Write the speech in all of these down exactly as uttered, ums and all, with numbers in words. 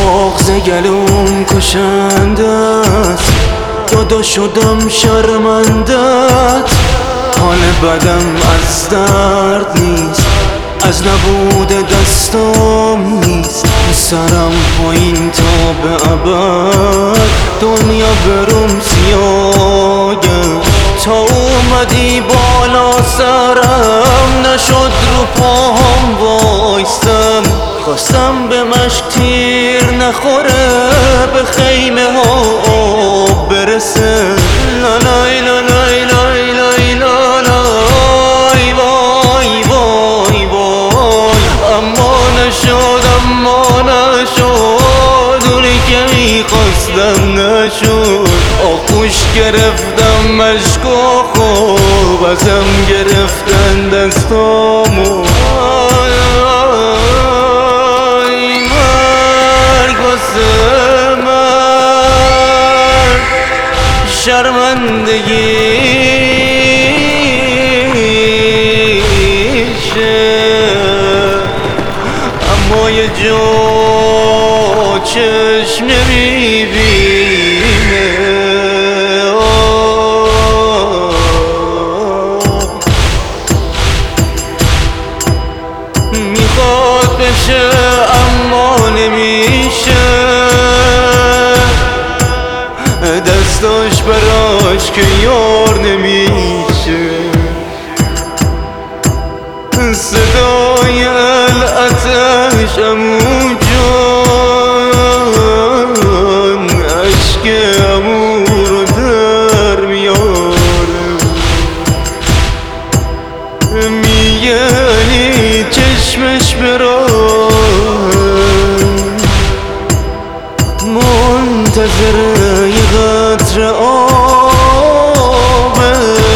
بغض گلوم کشنده است، دادا شدم شرمندت. حال بدم از درد نیست، از نبود دستم نیست. سرم پایین تا به ابد، دنیا بروم سیاگم. تا اومدی بالا سرم، نشد رو پاهم وایستم. خواستم به مشک تیر نخوره، به خیمه ها آب برسه. لالای لالای لالای لالای لالای وای وای وای. اما نشد اما نشد، اونی که میخواستم نشد. آغوش گرفتم مشک و خوب، ازم گرفتن دستامو. شرمندگیشه، اما یه جا چشم نمیبینه. میخواد بشه اما نمیشه، دستاش براش که یار نمیشه. صدای العتش عمو جان، عشق عمو رو در میاره. میگه علی چشمش برای منتظره یه قطره آبه.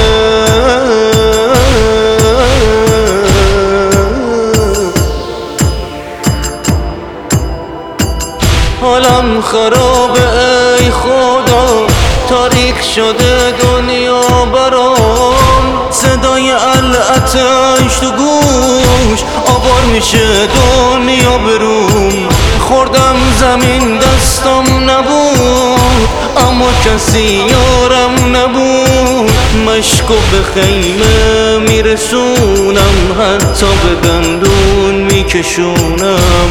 حالم خرابه ای خدا، تاریک شده دنیا برام. صدای العتش تو گوش، آوار میشه دنیا بروم. خوردم زمین دستم نبود، اما کسی یارم نبود. مشکو به خیمه میرسونم، حتی به دندون میکشونم.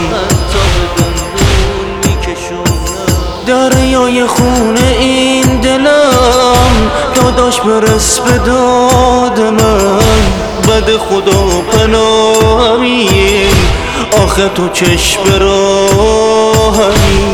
دریای خونه این دلم، داداش برس به داد من. بد خدا پناهمی، آخه تو چشم راهمی.